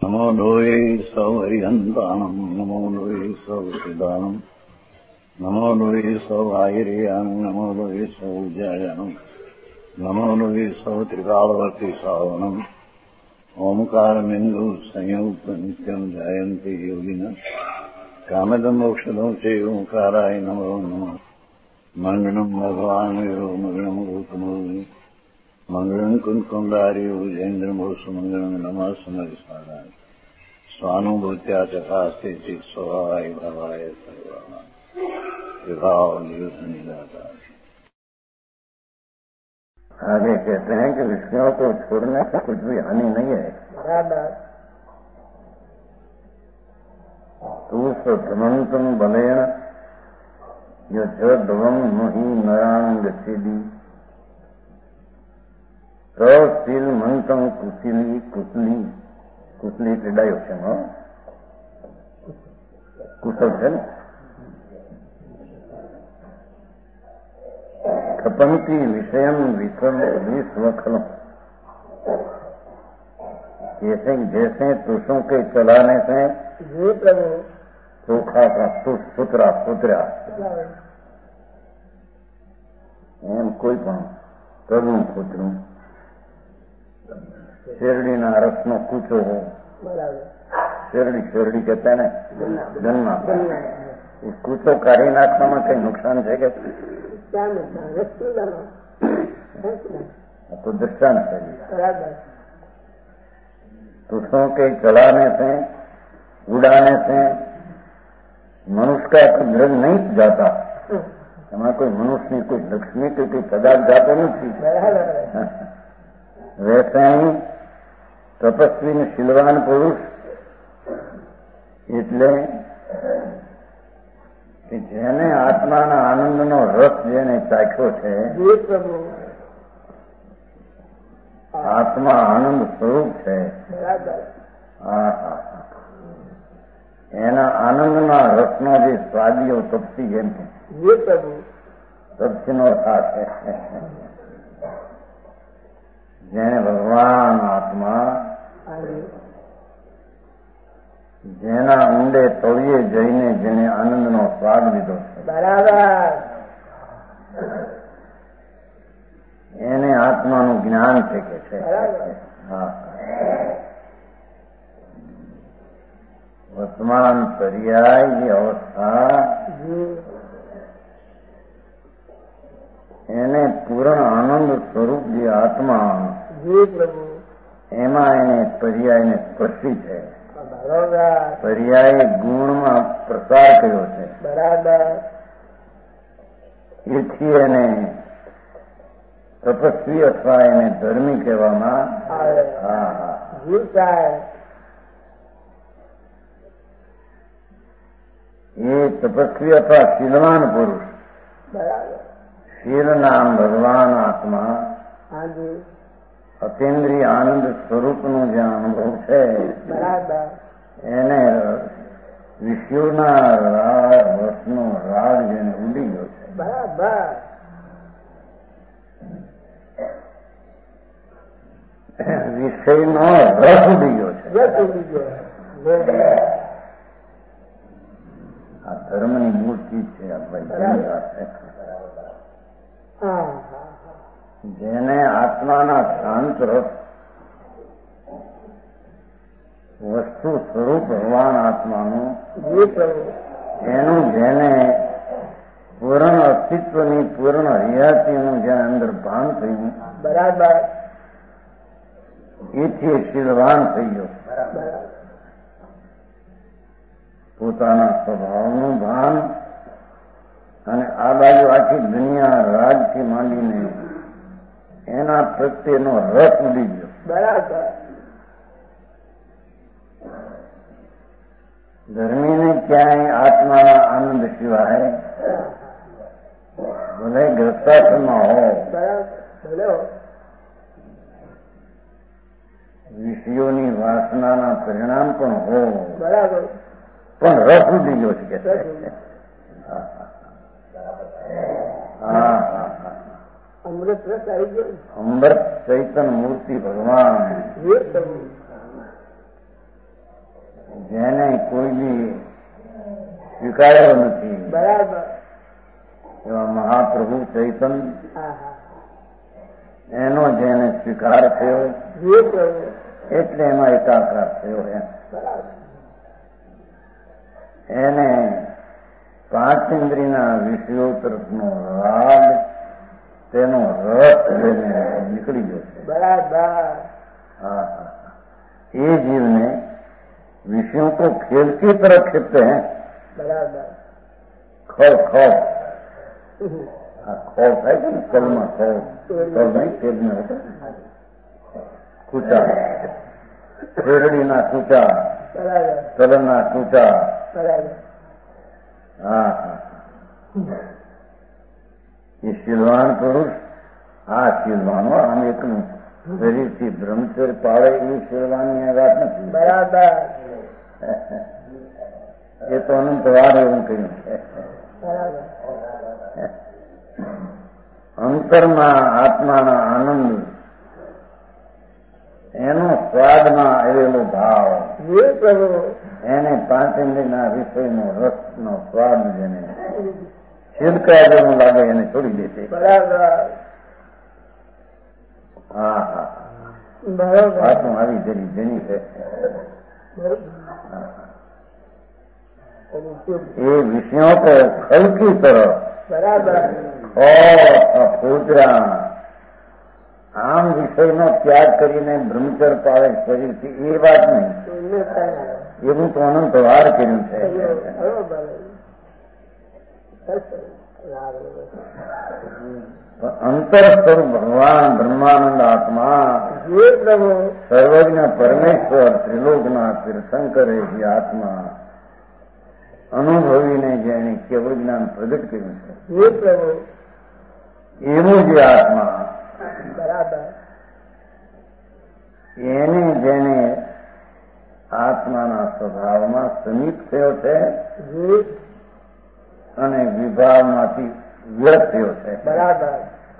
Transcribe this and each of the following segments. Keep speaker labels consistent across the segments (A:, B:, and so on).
A: नमो लोये सौहरिहन्तानम् नमो लोये सौसिदानम् नमो लोये सौभागिर्यानम् नमो लोये सौज्यायानम् नमो लोये सौत्रिकालवर्ति सावनम् ओंकारमिन्दु संयुक्त नित्यम् ध्यायन्ति योगिनः कामदम् मोक्षदम् च ओंकाराय नमो नमः मङ्गलम् भगवान् वीरो मङ्गलम् गौतमोऽग्नि मङ्गलम् कुन्कुण्डार्यो जयेन्द्रमोऽस्तु मङ्गलम् नमः समरिसाराय स्वानुभूत्या चकास्ते चित् स्वभावाय भवाय सर्वाः विभावनिदाता।
B: आगे कहते हैं कि विषयों को छोड़ने से कुछ भी हानि नहीं है। तू स्वधमंतम बलेन यम मुहि नराण गच्छेदी शील मंतम कुशली कुशली कुशली टीडायो છે કુશળ છે ને खपंती विषयम विस्वखलम जैसे तुषों के चलाने से सूखा का सुतरा सुतरा एम कोई पण करનું કૂતરું શેરડીના રસનો કૂચો હો શેરડી શેરડી કહેતા ને જન્મા એ કૂચો કાઢી નાખવામાં કઈ નુકસાન છે કે तो दृष्टांत है। तुषों के चलाने से उड़ाने से मनुष्य का कोई ग्रह नहीं जाता। हमारा कोई मनुष्य कोई लक्ष्मी कोई पदार्थ जाते नहीं। वैसे ही तपस्वी ने शीलवान पुरुष એટલે કે જેને આત્માના આનંદનો રસ જેને ચાખ્યો છે આત્મા આનંદ સ્વરૂપ છે એના આનંદના રસનો જે સ્વાદીઓ તપસી જેમ કે તપસીનો અર્થ છે જેને ભગવાન આત્મા જેના ઊંડે તળિયે જઈને જેને આનંદનો સ્વાદ લીધો છે બરાબર એને આત્માનું જ્ઞાન છે કે છે હા વર્તમાન પર્યાય જે અવસ્થા એને પૂર્ણ આનંદ સ્વરૂપ જે આત્મા એમાં એને પર્યાયને સ્પર્શી છે પર્યાય ગુણમાં પ્રસાર કર્યો છે બરાબર એથી એને તપસ્વી અથવા એને ધર્મી કહેવામાં એ તપસ્વી અથવા શીલવાન પુરુષ શીલ નામ ભગવાન આત્મા અતિન્દ્રિય આનંદ સ્વરૂપનો જે અનુભવ છે એને વિષયોના રસનો રાગ જેને ઉડી ગયો છે બરાબર વિષયનો રસ ઉડી ગયો છે આ ધર્મની મૂળ ચીજ છે જેને આત્માના શાંત રસ વસ્તુ સ્વરૂપ ભગવાન આત્માનું એનું જેને પૂર્ણ અસ્તિત્વની પૂર્ણ હરિયાતીનું જ્યાં અંદર ભાન થયું બરાબર એથી શીલવાન થઈ ગયો પોતાના સ્વભાવનું ભાન અને આ બાજુ આખી દુનિયા રાજથી માંડીને એના પ્રત્યેનો રસ ઉડી ગયો બરાબર ધર્મીને ક્યાંય આત્માના આનંદ સિવાય ભલે ગ્રસ્તાશ્રમમાં હો વિષયોની વાસનાના પરિણામ પણ હો બરાબર પણ રસ ઉડી ગયો છે કે અમૃત રસ આવી ગયો અમૃત ચૈતન મૂર્તિ ભગવાન જેને કોઈ બી સ્વીકાર્યો નથી
C: બરાબર
B: એવા મહાપ્રભુ ચૈતન્ય એનો જેને સ્વીકાર થયો એટલે એમાં એકાકાર થયો એને પાંચેન્દ્રિયના વિષયો તરફનો રાગ તેનો રસ લઈને નીકળી જશે
C: બરાબર
B: हाँ ये जीव ने विषयों को खेल की तरह खेलते हैं
C: बराबर
B: खौफ खौफ खौफ है कि कल में खौफ नहीं खेल में होता कूचा शेरड़ी ना कूचा तलन ना कूचा हाँ हाँ ये शीलवान पुरुष हाँ शीलवान हो हम एक શરીરથી બ્રહ્મચર્ય પાળે એવી શેરવાની વાત નથી
C: બરાબર
B: એ તો અનંતવાર એવું કહ્યું છે અંતરમાં આત્માના આનંદ એનો સ્વાદમાં આવેલો ભાવ એને પાંચેન્દ્રિયના વિષયનો રસનો સ્વાદ જેને છિલકા જેવું લાગે એને છોડી દેશે
C: બરાબર
B: हाँ हाँ बातों આવી જરી જેની છે ये विषयों को खल की तरह
C: बराबर
B: पूजा आम विषय નો ત્યાગ કરીને બ્રહ્મચર્ય પાળે શરીરથી એ વાત નહીં એવું તો અનંતવાર કર્યું છે अंतर स्वरूप भगवान ब्रह्मानंद आत्मा
C: ये प्रभु
B: सर्वज्ञ परमेश्वर त्रिलोकनाथ तीर्थंकर ही आत्मा अनुभवीने जेने केवल ज्ञान प्रगट કર્યું છે
C: ये प्रभु
B: એવું જે આત્મા
C: बराबर
B: એને જેને આત્માના સ્વભાવમાં સમીપ થયો છે અને વિભાવમાંથી વિરત થયો છે
C: बराबर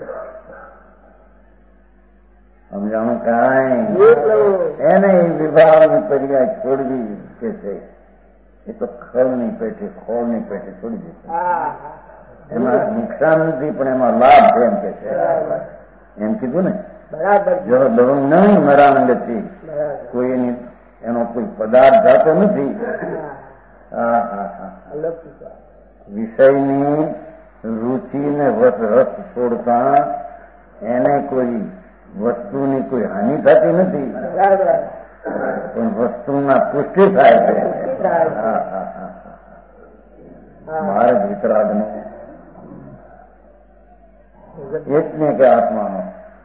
B: સમજાણું કાંઈ
C: ये प्रभु
B: એને એ વિભાવની પર્યાય છોડવી કે છે એ તો ખળની પેટે ખોળની પેટે છોડી દેશે એમાં નુકસાન નથી પણ એમાં લાભ છે એમ કે છે એમ કીધું ને
C: बराबर
B: જો દવંગ નહીં મરાંગથી કોઈ એનો કોઈ પદાર્થ જાતો નથી હા હા હા વિષયની रुचि ने रस छोड़ता એને કોઈ વસ્તુની કોઈ હાનિ થતી નથી પણ વસ્તુના પુષ્ટિ થાય છે માર્ગ વિતરાગનો એટલે કે આત્માનો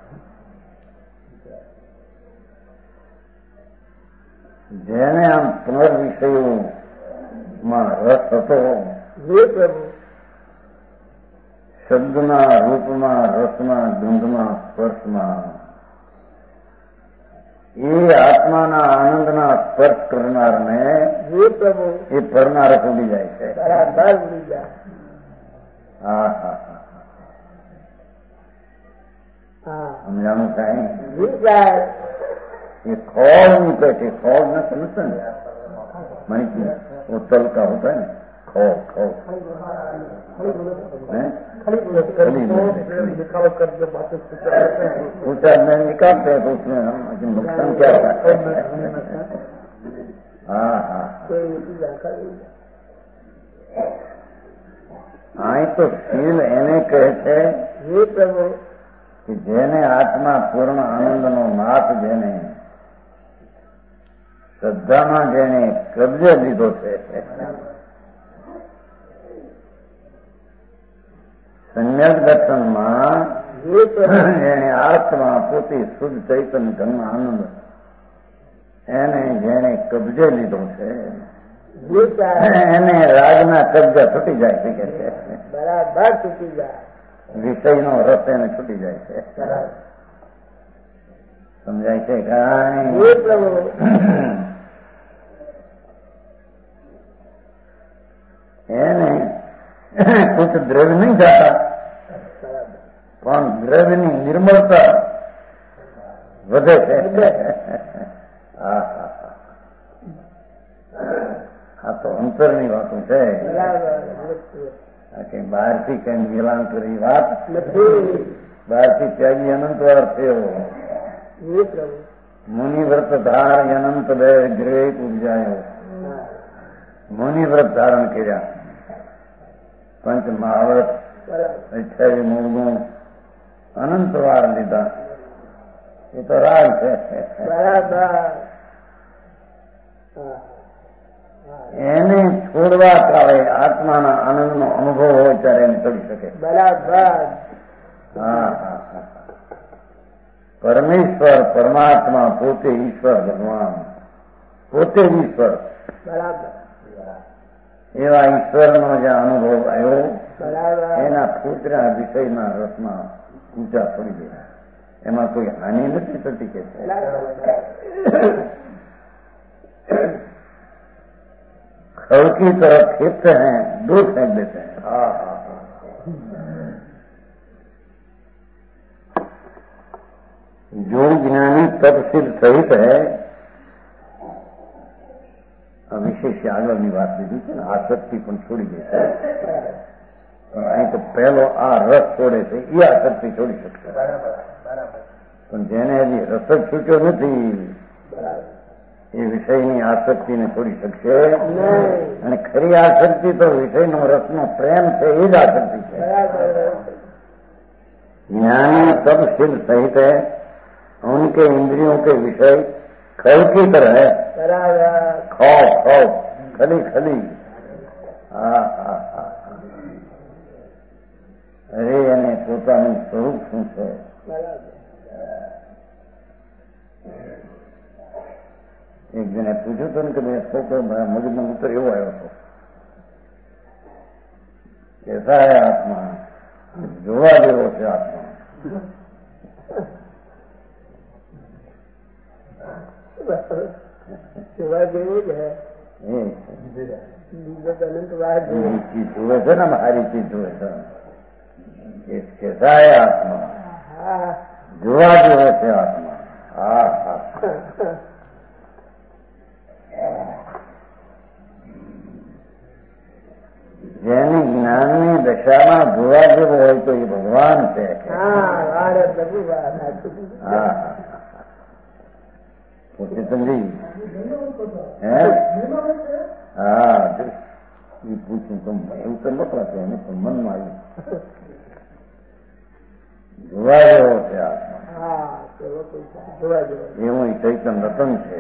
B: જેને આમ પુનર્વિષયોમાં રસ હતો શબ્દના રૂપમાં રસમાં ગંધમાં સ્પર્શમાં એ આત્માના આનંદના સ્પર્શ કરનારને એ ફરનાર ઉડી જાય છે હા હા હા સમજાણું કાંઈ ये खोल नहीं बैठे खोल न समझते ना मानी वो तल का होता है ना खोल खोल ऊंचा में निकालते हैं तो उसमें हम नुकसान क्या होता है हाँ हाँ आई तो शील એને કહે છે કે જેને આત્મા પૂર્ણ આનંદનો નાથ જેને શ્રદ્ધામાં જેને કબજે લીધો છે સંન્યાસ દર્શનમાં જેને આત્મા પોતે શુદ્ધ ચૈતન્ય ઘન આનંદ એને જેને કબજે લીધો છે એને રાગના કબજા છૂટી જાય છે કે છે
C: બરાબર છૂટી જાય
B: વિષયનો રસ એને છૂટી જાય છે સમજાય છે કાંઈ એને કુછ દ્રવ્ય નહીં જાતા પણ દ્રવ્યની નિર્મળતા વધે છે અંતરની વાતો છે.
C: બરાબર.
B: કે બહારથી કઈ મિલાણ કરી વાત
C: નથી.
B: બહારથી ત્યાગી અનંતવાર થયો.
C: એ પ્રભુ.
B: મુનિવ્રત ધાર અનંત બે ગ્રહ ઉપજાયો. મુનિવ્રત ધારણ કર્યા. પંચ મહાવ્રત,
C: બરાબર.
B: 28 મૂળગુણ અનંતવાર લીધા. એ તો રાગ છે.
C: બરાબર.
B: એને છોડવા કાળે આત્માના આનંદનો અનુભવ હોય ત્યારે એને ચડી શકે.
C: બરાબર.
B: હા હા હા. પરમેશ્વર પરમાત્મા પોતે ઈશ્વર ભગવાન પોતે જ ઈશ્વર.
C: બરાબર.
B: એવા ઈશ્વરનો જે અનુભવ આવ્યો
C: બરાબર.
B: એના પુત્રના વિષયના રસમાં ઊંચા પડી ગયા. એમાં કોઈ હાનિ નથી થતી કે છે. खल की तरफ खेपते हैं, दूर फेंक देते हैं. हाँ हाँ हाँ. जो ज्ञानी तपशील सहित है, વિશેષ આગળની વાત લીધી છે ને, આસક્તિ પણ છોડી દે છે. પણ અહીં તો પહેલો આ રસ છોડે છે એ આસક્તિ છોડી શકશે. પણ જેને હજી રસ જ છૂટ્યો નથી એ વિષયની આસક્તિને છોડી શકશે. અને ખરી આસક્તિ તો વિષયનો રસનો પ્રેમ છે એ જ આસક્તિ છે. ज्ञानी तपशील सहित है, उनके इंद्रियों के विषय खल की तरह है. खाओ खाओ खली खली. હા હા હા. અરે એને પોતાનું સ્વરૂપ શું છે? એક જણે પૂછ્યું હતું ને કે મેં છોકરો મગજનો ઉત્તર એવો આવ્યો હતો કે સાહેબ આત્મા જોવા જેવો છે. આત્મા
C: જોવા જેવું જ હે.
B: ચીજ જુએ છે ને, મારી ચીજ જુએ છે કે સાહેબ આત્મા જોવા જેવો છે. આત્મા હા હા. જેની જ્ઞાનની દશામાં જોવા જેવો હોય તો એ ભગવાન છે. હા ચેતનજી હે હા એ પૂછું તો એવું તો નતા છે એને પણ મનમાં આવ્યું જોવા જેવો છે આત્મા. એવું ચૈતન રતન છે.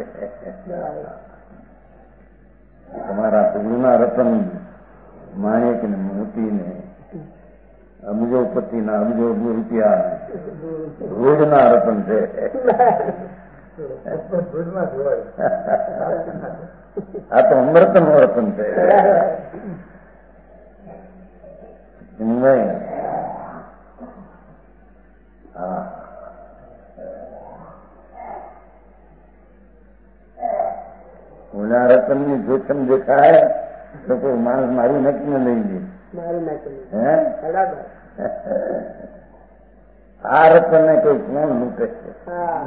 B: તમારા ટુકડીના રતન માણેક ને મોતી ને અબજોપતિના અબજો રૂપિયા રોજના રતન છે. આ તો અમૃતનું રતન છે. હા ઓલા રતનની જોખમ દેખાય તો કોઈ માણસ મારી નાખીને લઈ લે. હે આ રતનને કોઈ કોણ લૂંટે છે? હા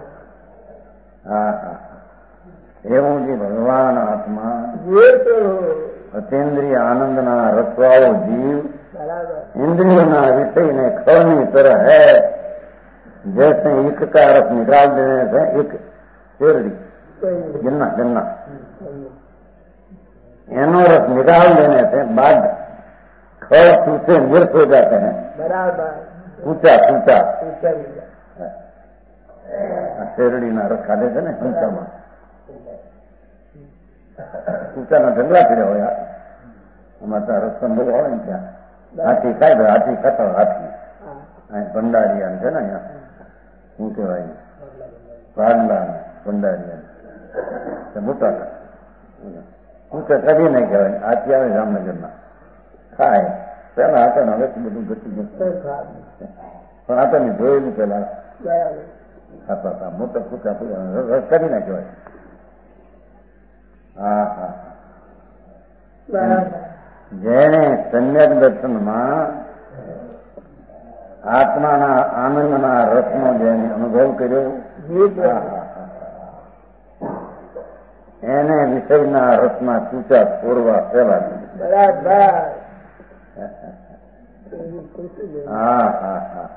B: હા. એવું જે ભગવાન આત્મા અતેન્દ્રિય આનંદના રસવાળો જીવ इंद्रियों विषय खड़नी तरह है. जैसे एक का रस निकाल देने से एक शेरड़ी गन्ना गन्ना एनो रस निकाल देने से बाद खड़ सूचे मृत हो जाते हैं.
C: बराबर.
B: ऊंचा ऊंचा शेरड़ी ना रस खाते थे ना ऊंचा में ऊंचा ना ढंगला पीड़ा हो यार हमारा रस संभव हो क्या हाथी खाए हाथी खाता हाथी ભંડારિયા છે ને અહીંયા શું કહેવાય ભાગલા ભંડારિયા મોટા ઊંચા કદી નહીં કહેવાય. હાથી આવે જામનગરના ખાય પેલા હતા ને હવે બધું ગતિ પણ આ તો મેં જોયેલું પેલા ખાતા હતા મોટા ફૂટા રસ કરી ના કહેવાય. હા હા. જેને સમ્યક દર્શનમાં આત્માના આનંદના રસનો જેને અનુભવ કર્યો એને વિષયના રસના કૂચા છોડવા પહેલા
C: બરાબર.
B: હા હા હા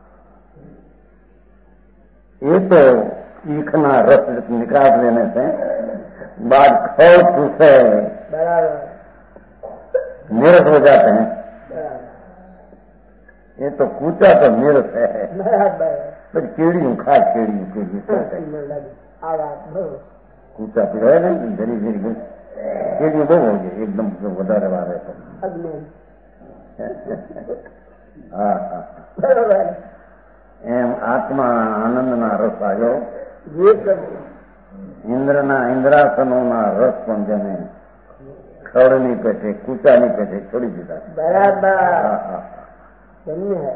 B: એ તો ईखना रस निकाल लेने से बाद खौफ से
C: बराबर
B: निरस हो जाते हैं।
C: बराबर
B: ये तो कूचा तो निरस है,
C: बराबर
B: पर कीड़ियों खा कीड़ियों के
C: आवाज
B: कूचा पीड़े ना धीरे धीरे कीड़ियों बહુ હોય છે એકદમ વધારે વારે તો
C: अग्नि
B: હા હા
C: बराबर
B: એમ આત્મા આનંદના રસ આવ્યો
C: ये सब
B: ઇન્દ્રાસનોના રસ પણ જેને ખડની પેટે કૂચાની પેટે છોડી દીધા।
C: बराबर
B: હા હા
C: धन्य है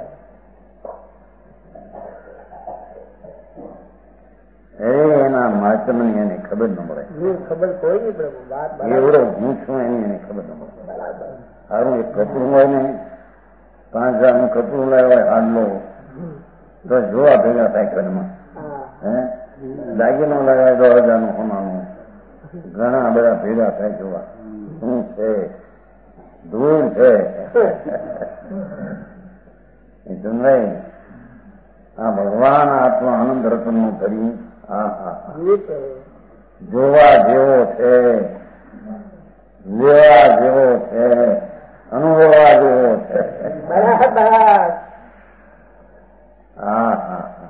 B: એના માચમની એને ખબર ન મળે
C: ये खबर कोई नहीं प्रभु बात
B: એવડો હું છું એની એને ખબર ન મળે।
C: बराबर
B: સારું એક કપડું હોય ને 5,000નું કપડું લાવ્યો હોય હાડલો તો જોવા ભેગા થાય ઘરમાં
C: हाँ
B: હે દાગીનો લગાવ્યો 10,000નું સોનાનું ઘણા બધા ભેગા થાય જોવા શું છે ધૂળ છે એ સમજાય આ ભગવાન આત્મા આનંદ રતનનું કર્યું હા હા હા
C: ये प्रभु
B: જોવા જેવો છે લેવા જેવો છે અનુભવવા જેવો છે
C: बराबर
B: હા હા હા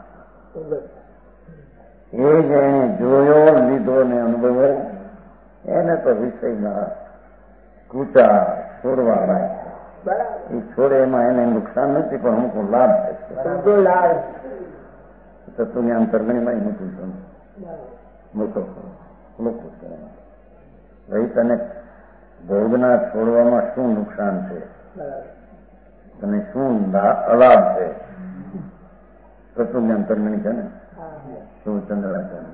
B: એ જેને જોયો લીધો ને અનુભવ્યો એને તો વિષયમાં કૂચા છોડવા લાય
C: बराबर
B: એ છોડે એમાં એને નુકસાન નથી પણ અમુક લાભ થાય
C: तुमको लाभ
B: છે તત્વની અંતરગણીમાં મોટું છે મોટો લોકો ભાઈ તને ભોગના છોડવામાં શું નુકસાન છે
C: बराबर
B: તને શું અલાભ છે તત્વની અંતરગણી છે ને
C: हाँ
B: શું ચંદ્રાચાર્ય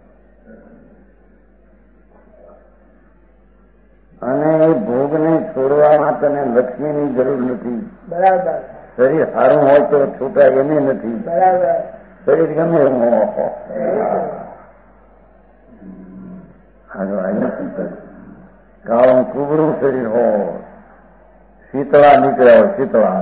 B: અને એ ભોગને છોડવામાં તને લક્ષ્મીની જરૂર નથી
C: बराबर
B: શરીર સારું હોય તો છૂટાય એને નથી
C: बराबर
B: શરીર ગમે એવું કાળું કુબરું શરીર હોય શીતળા નીકળ્યા હોય શીતળા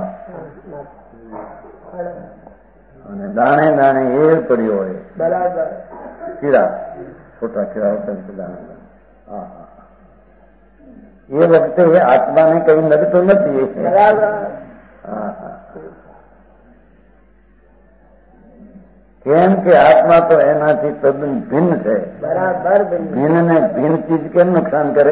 B: અને દાણે દાણે એ પડ્યો હોય
C: बराबर
B: કીડા છોટા કીડા હોતા દાણે હા હા એ વખતે આત્માને કઈ નડતું નથી
C: बराबर
B: હા હા કેમ કે આત્મા તો એનાથી તદ્દન ભિન્ન છે
C: बराबर बिल्कुल
B: ભિન્ન ને ભિન્ન ચીજ કેમ નુકસાન કરે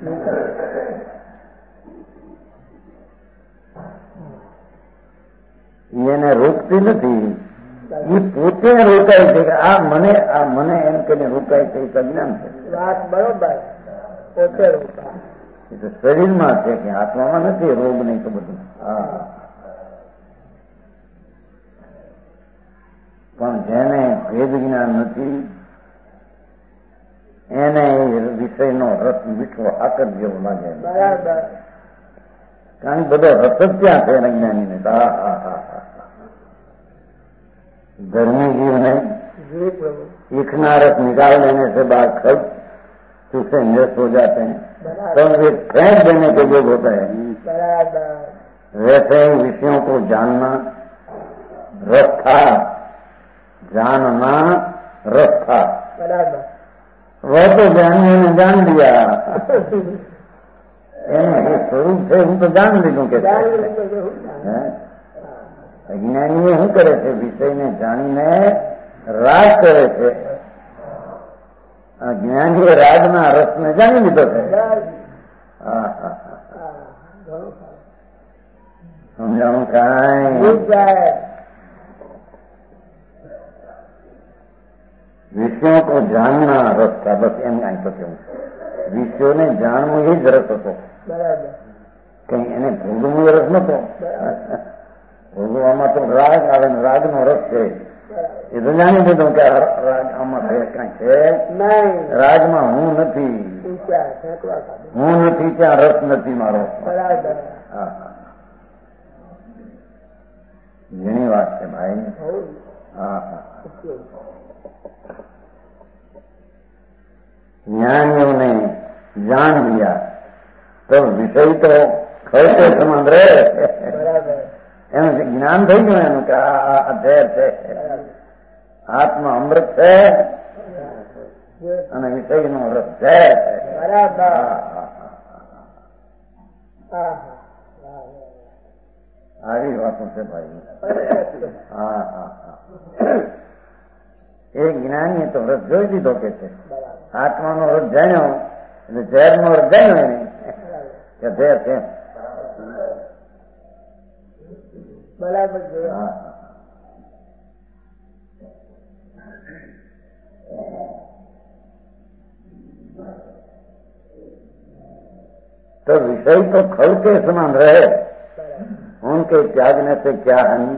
B: એને રોકતી નથી એ પોતે રોકાય છે કે આ મને એમ કહીને રોકાય છે એ અજ્ઞાન છે
C: बात बरोबर पोते रोका
B: એ તો શરીરમાં છે કે આત્મામાં નથી રોગ નહીં તો બધું હા પણ જેને ભેદ જ્ઞાન નથી એને વિષયનો રસ મીઠો આકર જેવો લાગે
C: बराबर
B: કારણ કે બધો રસ જ ત્યાં છે અજ્ઞાનીને હા હા હા હા धर्मी जीव ने
C: जी प्रभु
B: ईखना रस निकाल देने से बाद खर्च चूसे निरस हो जाते हैं तब वे फेंक देने के योग होता है
C: बराबर
B: वैसे ही विषयों को जानना रस था जानना रस था
C: बराबर
B: वह तो ज्ञानियों ने जान लिया स्वरूप से हम तो जान लीधું કે
C: जान लेंगे जरूर ना।
B: અજ્ઞાનીએ શું કરે છે વિષયને જાણીને રાગ કરે છે જ્ઞાનીએ રાગના રસને જાણી લીધો છે
C: बस,
B: હા હા હા
C: हाँ, घणो खाओ।
B: સમજાણું કાંઈ
C: भूल जाए
B: વિષયો को जानना रस था बस એમ કાંઈ તો કેવું વિષયોને જાણવું એ જ રસ હતો
C: बराबर
B: કઈ એને ભોગવવું એ રસ નતો ભોગવામાં તો રાગ આવે ને રાગનો રસ છે એ તો જાણી લીધું કે આ રાગ આમાં કાંઈ છે
C: नहीं
B: રાજમાં હું નથી
C: ऊंचा फेंकवा का
B: હું નથી ત્યાં રસ નથી મારો
C: बराबर
B: હા હા ઘણી વાત છે ભાઈ
C: हो
B: હા હા ज्ञानियों ने जान लिया तो विषय तो ખર્ચે સમાન રહે એનું જ્ઞાન થઈ ગયું એનું કે આ ઝેર છે, આત્મા અમૃત છે અને વિષયનો રસ ઝેર છે. આવી વાતો છે ભાઈ. હા હા હા. એ જ્ઞાનીએ તો રસ જોઈ દીધો કે છે આત્માનો રસ જાણ્યો એટલે ઝેરનો રસ જાણ્યો એને કે ઝેર છે.
C: બરાબર.
B: तो विषय तो खल के समान रहे, उनके त्यागने से क्या हानि.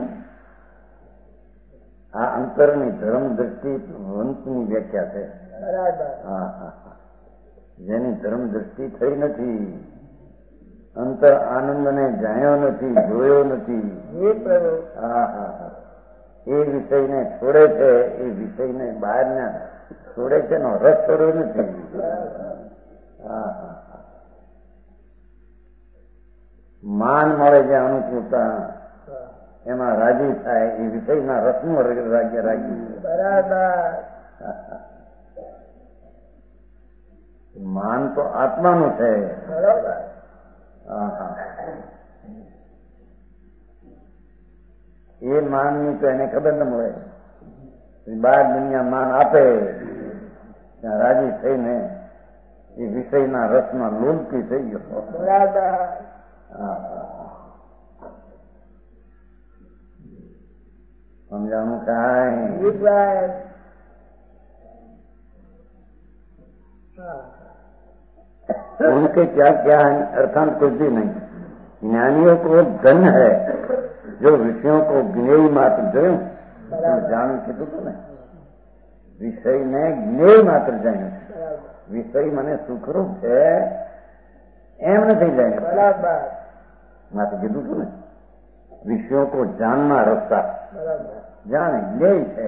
B: આ અંતરની ધર્મ દ્રષ્ટિ વંશની વ્યાખ્યા છે. હા હા હા. જેની ધર્મ દ્રષ્ટિ થઈ નથી, અંતર આનંદને જાણ્યો નથી, જોયો નથી, હા હા હા, એ વિષયને છોડે છે, એ વિષયને બહારના છોડે છે, એનો રસ છોડ્યો નથી. હા હા હા. માન મળે છે અનુકૂળતા, એમાં રાજી થાય, એ વિષયના રસનું રાજી રાજી. માન તો આત્માનું છે. એ માનની તો એને ખબર ન મળે. બહાર દુનિયા માન આપે ત્યાં રાજી થઈને એ વિષયના રસમાં લોલકી થઈ ગયો. સમજાણું કાંઈ? उनके क्या क्या अर्थांत कुछ भी नहीं. ज्ञानियों को धन है जो विषयों को ज्ञेय मात्र જોયું જાણ્યું કીધું હતું ને, વિષયને જ્ઞેય માત્ર જાણ્યું. વિષય મને સુખરૂપ છે એમ નથી જાણ્યું, માત્ર કીધું હતું ને. વિષયો को जानना रस्ता જાણે જ્ઞેય છે.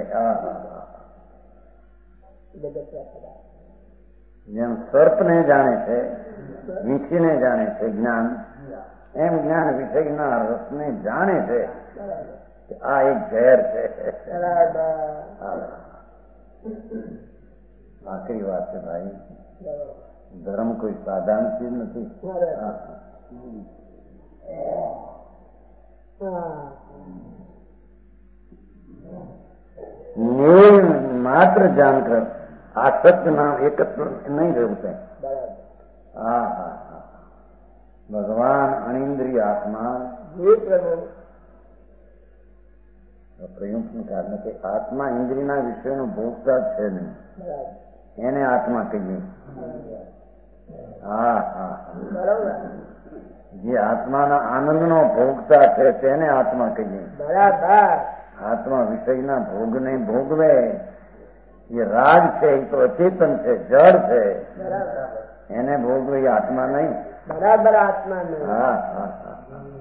B: જેમ સર્પને જાણે છે, વીંછીને જાણે છે જ્ઞાન, એમ જ્ઞાન વિષયના રસને જાણે છે કે આ એક ઝેર છે. આખરી વાત છે ભાઈ, ધર્મ કોઈ સાધારણ ચીજ નથી. નિર્ માત્ર जानकर आसक्त नाम एकत्र नहीं रहते. हाँ हाँ हाँ. भगवान अनिंद्रिय आत्मा પ્રયુક્તનું કારણ કે આત્મા ઇન્દ્રિયના વિષયનો ભોગતા છે નહીં, એને આત્મા કહીએ. હા હા. જે આત્માના આનંદનો ભોગતા છે તેને આત્મા કહીએ. આત્મા વિષયના ભોગને ભોગવે એ રાગ છે, એ તો અચેતન છે, જડ છે, એને ભોગવે એ આત્મા નહીં.
C: બરાબર આત્મા નહીં.
B: હા હા હા.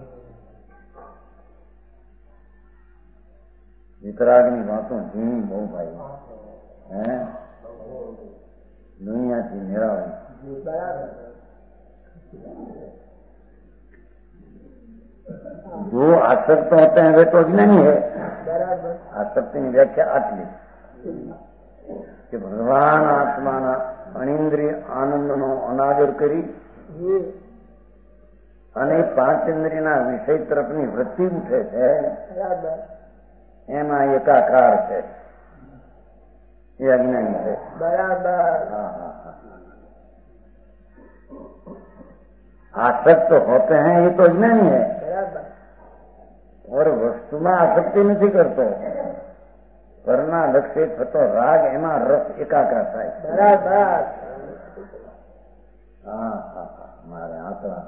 B: વિતરાગની વાતો ઝીણી બહુ ભાઈ, હે દુનિયાથી મેળાવી. जो आसक्त होते हैं वे तो अज्ञानी है. आसक्ति की व्याख्या आटली कि भगवान आत्माना अनिंद्रिय आनंदનો અનાદર કરી અને પાંચ ઇન્દ્રિયના વિષય તરફની વૃત્તિ ઉઠે છે, એમાં એકાકાર છે, એ અજ્ઞાની છે.
C: બરાબર.
B: आसक्त होते हैं ये तो अज्ञानी है, और वस्तुમાં આસક્તિ નથી કરતો. પરના લક્ષ્ય થતો રાગ, એમાં રસ એકાકાર થાય.
C: બરાબર.
B: હા હા હા. મારે આંતરા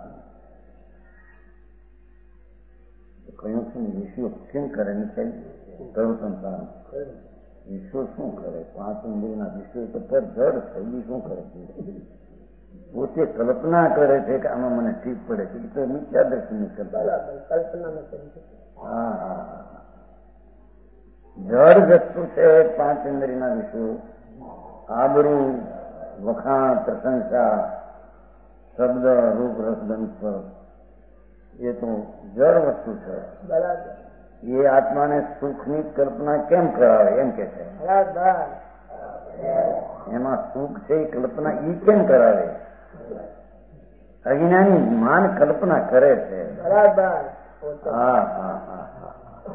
B: કહ્યું છે ને, વિશ્વ કેમ કરે નથી પ્રવર્તન કારણ. વિશ્વ શું કરે? પાંચ ઇન્દ્રિયના વિશ્વ તો જડ છે, એ શું કરે છે? પોતે કલ્પના કરે છે કે આમાં મને ઠીક પડે છે, તો મિથ્યા દર્શન કરતા. હા હા હા. જડ વસ્તુ છે પાંચ ઇન્દ્રિયના વિષયો. આબરૂ, વખાણ, પ્રશંસા, શબ્દ, રૂપ, રસ, ગંધ, સ્પર્શ એ તો જળ વસ્તુ છે.
C: બરાબર.
B: એ આત્માને સુખની કલ્પના કેમ કરાવે એમ કે છે.
C: બરાબર.
B: એમાં સુખ છે એ કલ્પના ઈ કેમ કરાવે? અજ્ઞાની માન કલ્પના કરે છે.
C: બરાબર.
B: હા હા હા હા.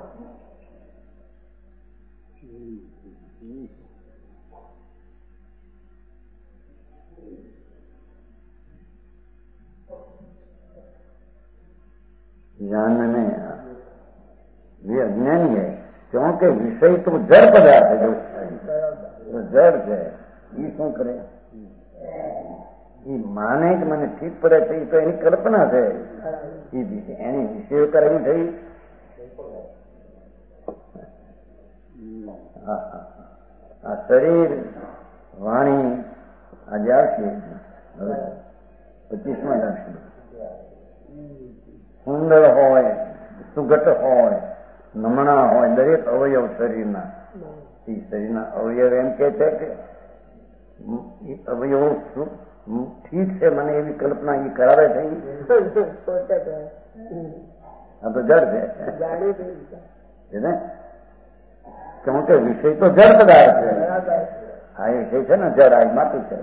B: जानने ये अज्ञानी है क्योंकि विषय तो जड़ पदार्थ है जो जड़ है ये શું કરે એ માને કે મને ઠીક પડે છે એ તો એની કલ્પના છે એની વિષયો કરેલી થઈ. આ શરીર વાણી આજે આવશે 25માં આવશે. સુંદર હોય, સુગત હોય, નમણા હોય, દરેક અવયવ શરીરના એ શરીરના અવયવ એમ કે છે કે અવયવો ઠીક છે મને એવી કલ્પના એ કરાવે છે. આ તો જડ છે ને ક્યોંકि વિષય તો જડ પદાર્થ છે. આ વિષય છે ને જડ આ માટી છે.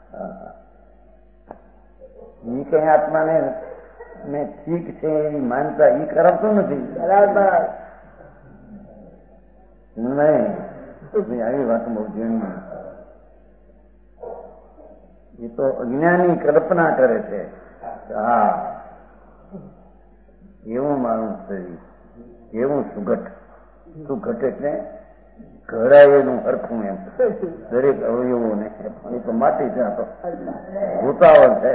B: એ કઈ આત્માને મેં ઠીક છે એવી માનતા એ કરાવતું નથી.
C: બરાબર.
B: નહીં આવી વાત બહુ ઝીણી. એ તો અજ્ઞાની કલ્પના કરે છે. હા એવું મારું શરીર, એવું સુગઠ. સુગઠ એટલે ઘડાયેલું હરખું એમ દરેક અવયવોને. એ તો માટી છે, આ તો ભૂતાવળ છે.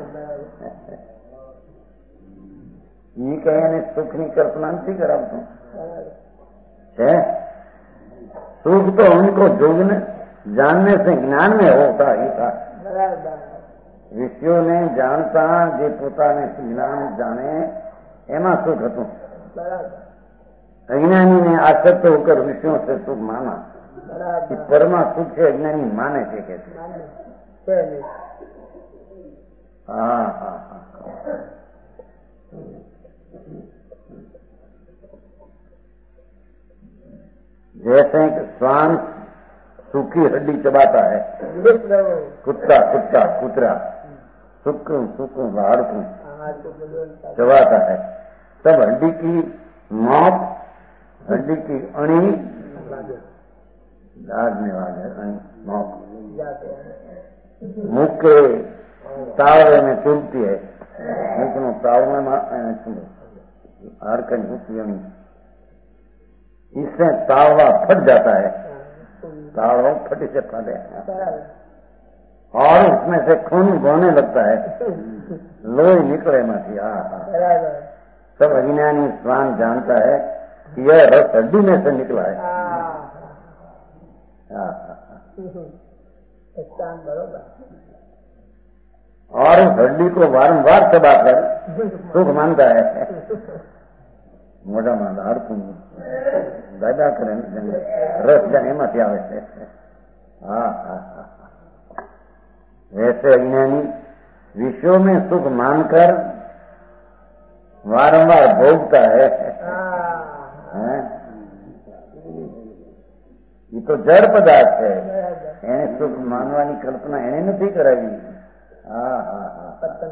B: ये कहने सुख ની कल्पना नहीं करावतो है. सुख तो उनको जोगने जानने से ज्ञान में होता ही था. विषयों ने जानता जे પોતાને જ્ઞાન જાણે એમાં સુખ હતું. अज्ञानी ने आसक्त होकर विषयों से सुख माना. परमा सुख से अज्ञानी माने છે કે हाँ हाँ हाँ. जैसे श्वान सूखी हड्डी चबाता है, कुत्ता कुत्ता कुतरा सूखू सूखू हाड़कू चबाता है, तब हड्डी की नोक, हड्डी की अणी लागने वाले अणी नोक मुख के तावड़े में चुभती है. मुखनो तावड़े में हाड़कन मुक्ति अणी इससे तावड़ा फट जाता है. तावड़ा फटे से फटे और उसमें से खून बहने लगता है, लोही निकले माथी. सब अज्ञानी श्वान जानता है कि यह रस हड्डी में से निकला है. और उस हड्डी को बारंबार चबाकर सुख मानता है. મોઢામાં હાડકું દાદા કરે રસ જાણે એમાંથી આવે છે. હા હા હા. वैसे अज्ञानी विषयों में सुख मानकर वारंवार भोगता है. ये तो जड़ पदार्थ है. એને સુખ માનવાની કલ્પના એને નથી કરાવી. હા હા હા.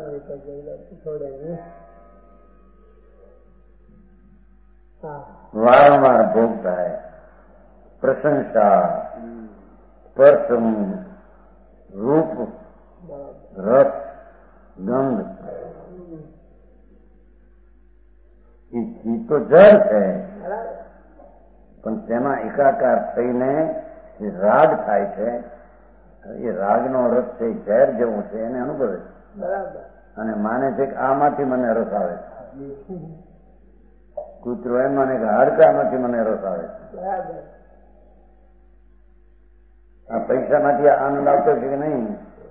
B: वारंवार भोगता है. प्रशंसा, स्पर्श, रूप, रस, गंध એ તો જળ છે. પણ તેમાં એકાકાર થઈને રાગ થાય છે. એ રાગનો રસ છે, ઝેર જેવો છે, એને અનુભવે અને માને છે કે આમાંથી મને રસ આવે છે. કૂતરો એમ માને કે હાડકામાંથી મને રસ આવે છે. આ પૈસામાંથી આનંદ આવતો છે કે નહીં?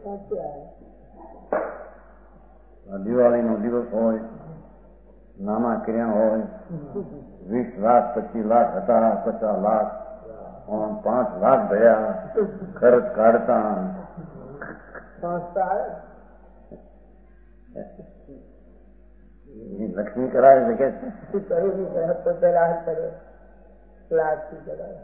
B: દિવાળીનો દિવસ હોય, નાના કિરણ હોય, 20 લાખ 25 લાખ હતા, 50 લાખ 5 લાખ થયા, ખર્ચ કાઢતા
C: સંસ્થા આવે
B: લક્ષ્મી કરાવે છે કે
C: શું કર્યું નહીં કરે તો પેલા હાથ કરે લાગથી કરાવે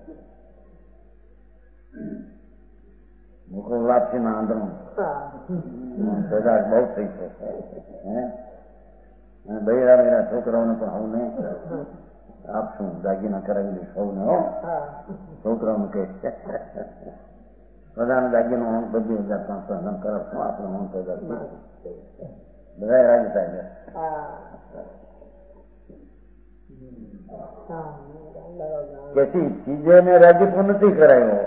B: મૂકો લાભથી ના આંદોલન બધા બહુ થઈ છે બૈરા છોકરાઓને પણ આવું નહીં આપશું દાગીના કરાવી દઈશ સૌને હો છોકરાઓને કહે બધાને દાગીનો 22,500 કરાવશું આપણે 9,000 બધા રાજી થાય છે ચીજોને રાજીપો નથી કરાયો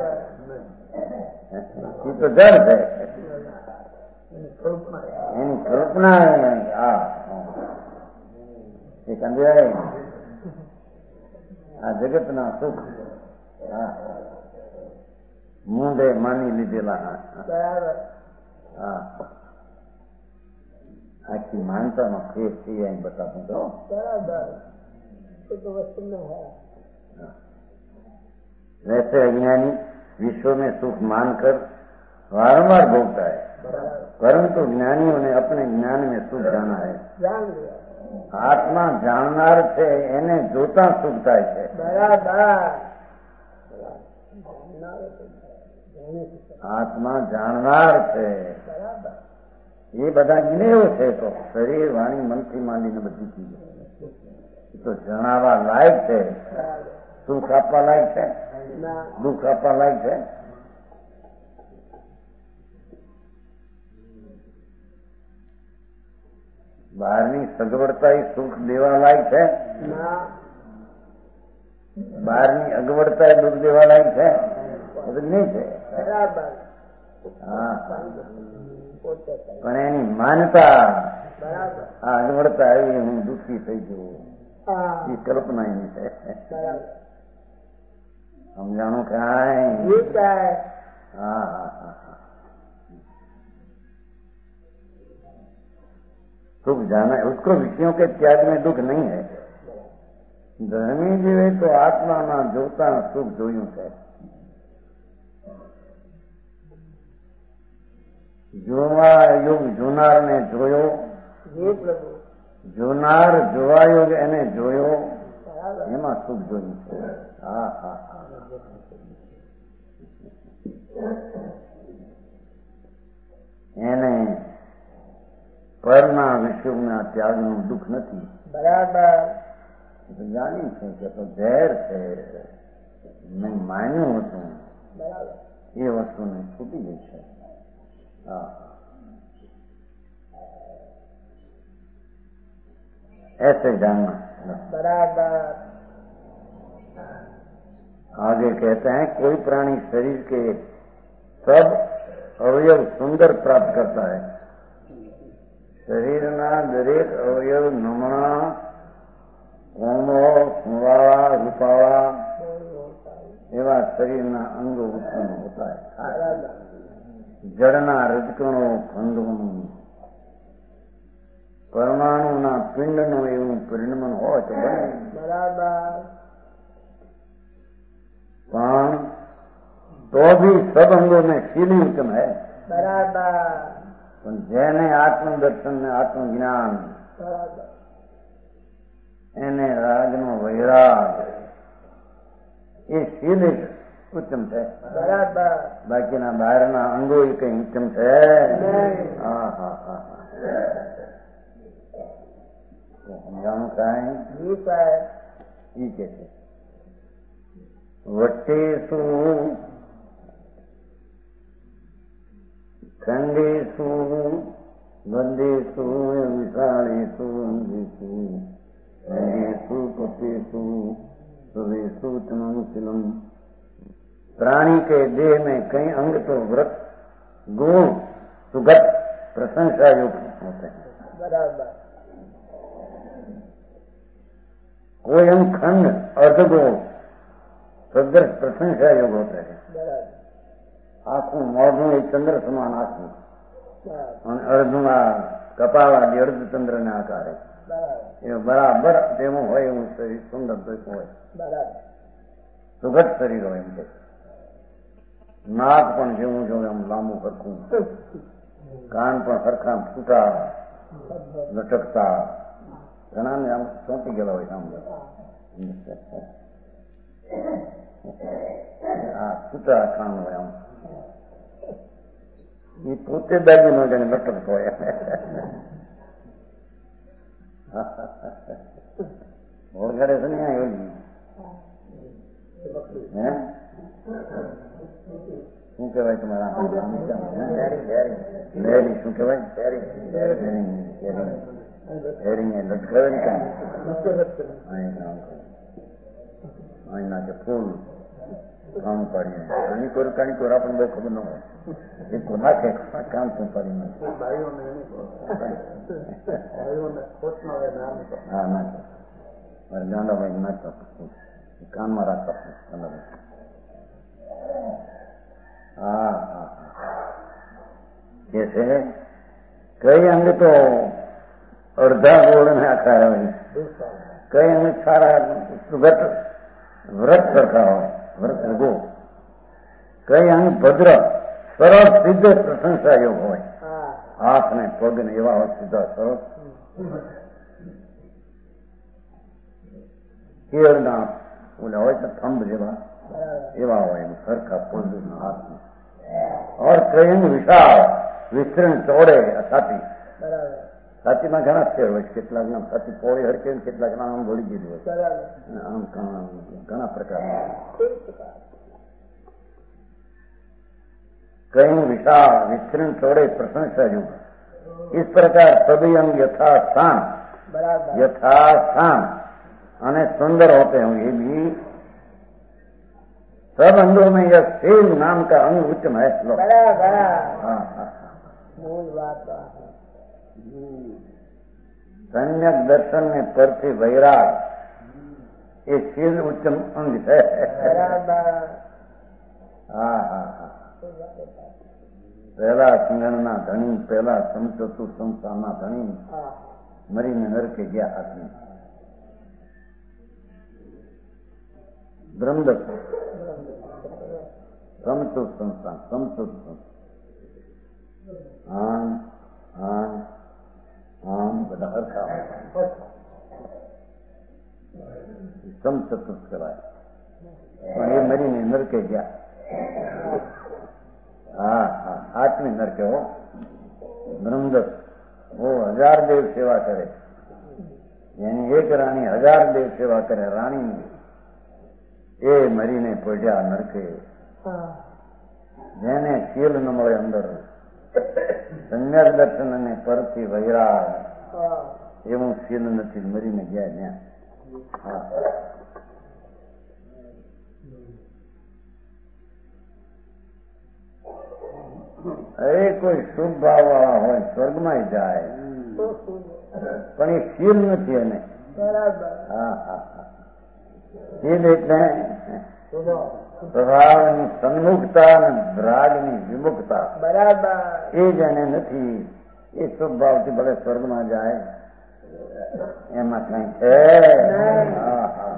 B: એ તો જળ છે એની કલ્પના એ કંદરાય આ જગતના સુખ મૂંઢે માની લીધેલા હા આખી માનતામાં ફેર થઈ જાય બતાવું તો वैसे अज्ञानी विश्व में सुख मानकर वारंवार भोगता है परंतु ज्ञानियों ने अपने ज्ञान में सुख जाना है आत्मा जाननार છે એને જોતા સુખ થાય છે આત્મા જાણનાર છે એ બધા જ્ઞેયો છે તો શરીર વાણી મનથી માંડીને બધી ચીજો તો જણાવવા લાયક છે સુખ આપવા લાયક છે દુઃખ આપવા લાયક છે બહારની સગવડતા સુખ દેવા લાયક છે બહારની અગવડતા દુઃખ દેવા લાયક છે નહીં છે હા પણ એની માનતા આ અગવડતા આવી હું દુઃખી થઈ જવું એ કલ્પના એની છે સમજાણું કાંઈ હા सुख जाना है उसको विषयों के त्याग में दुख नहीं है धर्मी जीवे तो आत्मा जोता सुख जोયું છે જોવા યુગ જોનાર ને જોયો જોનાર જોવા યુગ એને જોયો એમાં સુખ જોયું છે હા હા એને પરના વિશ્વના ત્યાગનું દુઃખ નથી
C: બરાબર
B: જાણી છે કે તો ઝેર છે મેં માન્યું હતું એ વસ્તુને છૂટી ગઈ છે ऐसे जानना
C: बराबर
B: आगे कहते हैं कोई प्राणी शरीर के सब अवयव सुंदर प्राप्त करता है શરીરના દરેક અવયવ નમણા કોમો સુવાળા રૂપાળા એવા શરીરના અંગો ઉત્પન્ન હોતા है જળના રજકણો ખંડોનું પરમાણુના પિંડનું એવું પરિણમન હોય તો
C: બરાબર
B: પણ તો भी सब अंगों में शीली उत्तम है
C: बराबर
B: પણ જેને આત્મદર્શન ને આત્મજ્ઞાન એને રાગનો વૈરાગ એ શીલ ઉત્તમ છે
C: બરાબર
B: બાકીના બહારના અંગો એ કઈ ઉત્તમ છે હા હા હા સમજાણું કાંઈ ઈ કે છે વટેસુ ખંડેશુ બંદેશુ વિશાળેશુ અંગેશુ અંગેશુ કપેશુ सुवेशु तमंसिलम प्राणी के देह में कई अंग तो व्रत गुण सुगत प्रशंसा युक्त होते हैं
C: बराबर
B: कोई अंग खंड अर्धगुण सदृश प्रशंसा युग होते हैं आंखों मोढ़ू एक चंद्र समान आंखों और अर्धुं कपाळादी अर्धचंद्र ने आकार है बराबर तेमो હોય એવું શરીર સુંદર હોય સુગત શરીર હોય એમ કે નાક પણ જેવું જોયું એમ લાંબુ સરખું, કાન પણ સરખા ફૂટા લટકતા, ઘણાને આમ ચોંટી ગયેલા હોય સામે. આ ફૂટા કાન હોય આમ, એ પોતે દાદી નો જાણે લટકતો હોય. ઓળખાડે છે ને ઓલી હે શું કહેવાય તમારા લહેરી, શું કહેવાય હેરી લટકાવે ને કામ અહીં નાખે ફૂલ કામ પાડીને કાણીકોર આપણને બહુ ખબર ન હોય, એ તો નાખે કામ શું પાડી નાખે. હા નાખે મારે ગાંડાભાઈ નાખતા કાનમાં રાખતા. હા હા કે છે કઈ અંગ તો અડધા ગોળ ને આખા હોય, કઈ અંગ સારા વ્રત સરખા હોય, વ્રત ગો, કઈ અંગ ભદ્ર સરળ સિદ્ધ પ્રશંસા યોગ હોય, હાથ ને પગ ને એવા હોય સીધા સરળ. કેળના ઓલા હોય તો થંભ જેવા એવા હોય સરખા પગ હાથ ને. और कई विशाल विस्तृण ચોડે છાતી, છાતીમાં ઘણા ફેર હોય, કેટલાક ના છાતી પોળી હરકે, કેટલાક ના આમ ગોળી ગયેલી હોય, આમ ઘણા પ્રકારના. कई विशाल विस्तृण ચોડે प्रशंसा युग, इस प्रकार सभी अंग यथास्थान અને सुंदर होते हैं. ये भी सब अंगों में यह सेम नाम का अंग उत्तम है. सम्यक दर्शन में परથી वैराग ये शील उत्तम अंग है. હા હા હા પહેલા સિંગણના ધણી, પહેલા સમચતુર સંસ્થાના ધણી મરીને નરકે ગયા હાથની. બ્રહ્મદત્ત સમચુર સંસ્થાન, સમચુર સંસ્થાન આમ બધા હરખા સમચતુર કહેવાય, પણ એ મરીને નરકે ગયા. હા હા આઠમી નરકે હો. બ્રહ્મદત્ત वो 1000 દેવ સેવા કરે, એની એક રાણી 1000 દેવ સેવા કરે. રાણી એ મરીને પોઢ્યા નરકે. જેને શીલ ન મળે અંદર, સમ્યક દર્શન અને પરથી વૈરાગ, એવું શીલ નથી, મરીને ગયા ત્યાં. હા એ કોઈ શુભ ભાવ વાળા હોય સ્વર્ગમાં જાય, પણ એ શીલ નથી એને. હા હા હા શીલ એટલે સ્વભાવની સન્મુખતા અને રાગની વિમુખતા, એ જ એને નથી. એ શુભ ભાવથી ભલે સ્વર્ગમાં જાય, એમાં કઈ છે. હા હા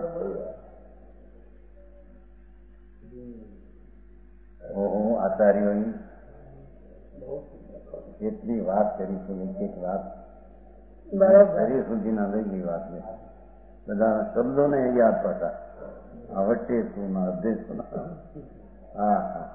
B: ઓહો આચાર્યોની એટલી વાત કરી છે, એક વાત શરીર સુધીના લઈ ગઈ વાત ને બધા શબ્દોને યાદ પડતા. આવડે શું અધ્યક્ષ. હા હા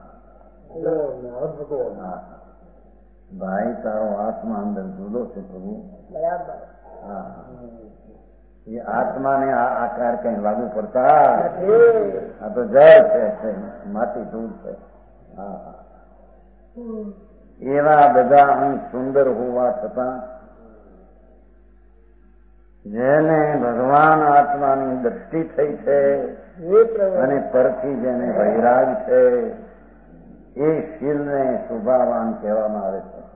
B: હા ભાઈ તારો આત્મા અંદર જુદો છે પ્રભુ. હા એ આત્માને આ આકાર કઈ લાગુ પડતા, આ તો જળ છે, માટી ધૂળ છે. હા હા એવા બધા અંગ સુંદર હોવા છતાં જેને ભગવાન આત્માની દ્રષ્ટિ થઈ છે અને પરથી જેને વૈરાગ છે, એ શીલને શુભાવાન કહેવામાં આવે છે.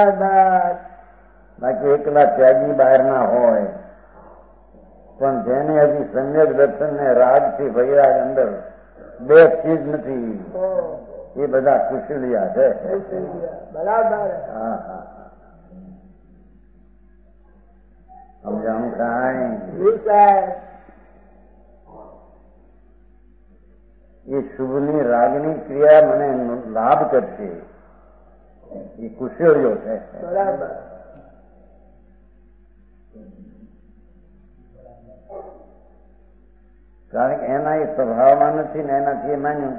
B: બાકી એકલા ત્યાગી બહારના હોય, પણ જેને હજી સમ્યક દર્શન ને રાગથી વૈરાગ અંદર બે ચીજ નથી, એ બધા કુશલિયા છે. હા હા સમજાણું કાંઈ એ શુભની રાગની ક્રિયા મને લાભ કરશે, એ કુશળીઓ છે.
C: બરાબર.
B: કારણ કે એના એ સ્વભાવમાં નથી ને એનાથી એ માન્યું.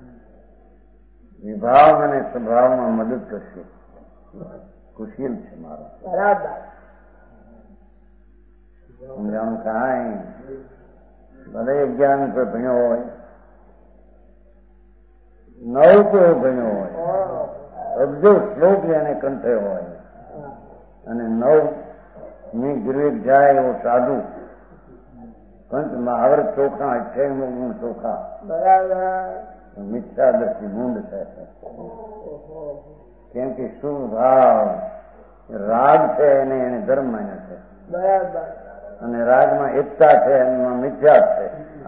B: વિભાવ અને સ્વભાવમાં મદદ કરશે. કુશીલ છે મારો.
C: બરાબર.
B: સમજાણું કાંઈ ભલે 11 પર ભણ્યો હોય, 9 પર ભણ્યો હોય, અબજો શ્લોક એને કંઠે હોય અને 9 ગૃહ જાય એવો સાધુ પંચ મહાવરત ચોખા 28 ગુણ ચોખા.
C: બરાબર.
B: મિથ્યા દ્રષ્ટિ ગુંડ છે. કેમ કે શુભ ભાવ રાગ છે એને એને ધર્મ માન્યા છે.
C: બરાબર.
B: અને રાગમાં એકતા છે, એમાં મિથ્યા છે.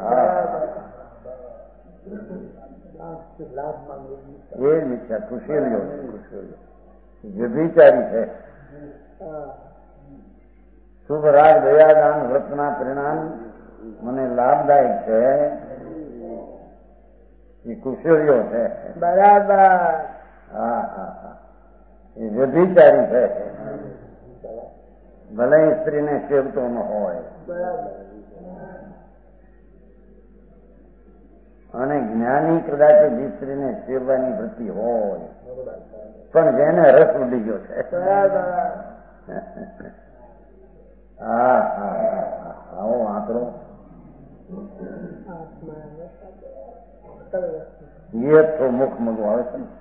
B: એ મિથ્યા કુશીલીઓ છે. કુશીલીઓ વ્યભિચારી છે. શુભ રાગ દયાદાન વ્રતના પરિણામ મને લાભદાયક છે. એ કુશળીઓ છે.
C: બરાબર.
B: હા હા હા. એ વ્યભિચારી છે. ભલે સ્ત્રીને સેવતો ન હોય.
C: બરાબર.
B: અને જ્ઞાની કદાચ જે સ્ત્રીને સેવવાની વૃત્તિ હોય પણ જેને રસ ઉડી ગયો છે.
C: બરાબર.
B: હા હા હા. આવો આંકડો તો મુખ મગું આવે છે ને